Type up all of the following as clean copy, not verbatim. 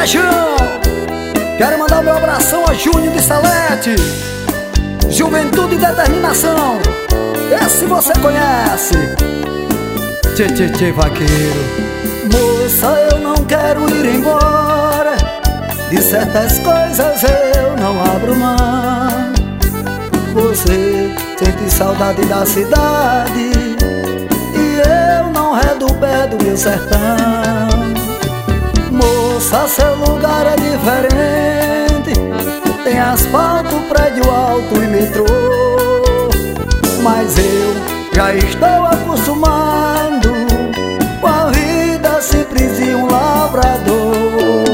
Paixão. Quero mandar meu abração a Júnior de Salete. Juventude e determinação. Esse você conhece. Tchê, tchê, tchê, vaqueiro. Moça, eu não quero ir embora. De certas coisas eu não abro mão. Você sente saudade da cidade e eu não redo o pé do meu sertão. Moça, seu lugar é diferente. Tem asfalto, prédio alto e metrô. Mas eu já estou acostumado com a vida simples de um lavrador.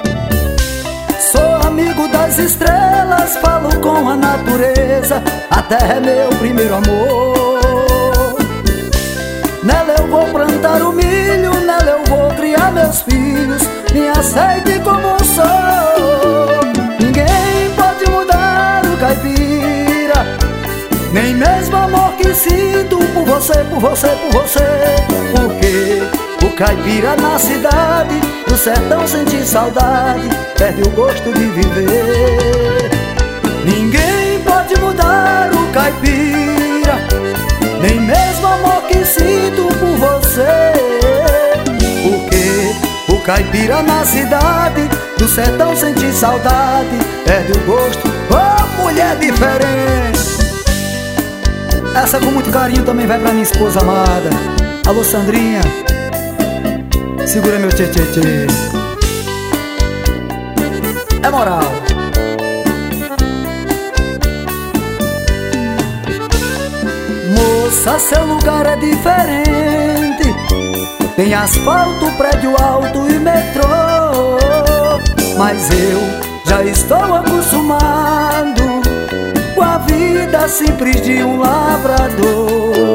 Sou amigo das estrelas, falo com a natureza. A terra é meu primeiro amor. Nela eu vou plantar o milho, nela eu vou criar meus filhos. Me aceite como sou. Ninguém pode mudar o caipira, nem mesmo o amor que sinto por você, por você, por você. Porque o caipira na cidade, no sertão sente saudade, perde o gosto de viver. Ninguém pode mudar o caipira, nem mesmo o amor que sinto por você. Porque o caipira na cidade, do sertão sente saudade, perde o gosto. Oh, mulher diferente. Essa com muito carinho também vai pra minha esposa amada. Alô, Sandrinha, segura meu tchê, tchê, tchê. É moral. Moça, seu lugar é diferente. Tem asfalto, prédio alto e metrô. Mas eu já estou acostumado com a vida simples de um lavrador.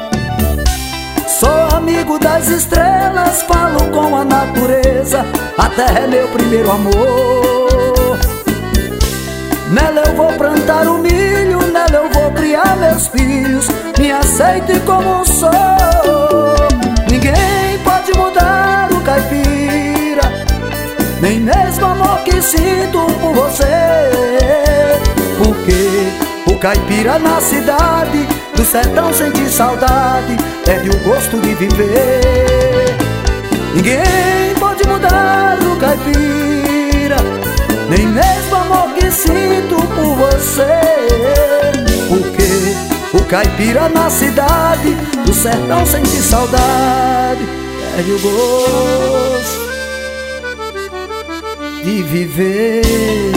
Sou amigo das estrelas, falo com a natureza. A terra é meu primeiro amor. Nela eu vou plantar o milho, nela eu vou criar meus filhos. Me aceite como sou. Ninguém pode mudar o caipira, nem mesmo o amor que sinto por você. Porque o caipira na cidade, do sertão sente saudade, perde o gosto de viver. Ninguém pode mudar o caipira, nem mesmo o amor que sinto por você. Porque o caipira na cidade, do sertão sente saudade, perde o gosto de viver.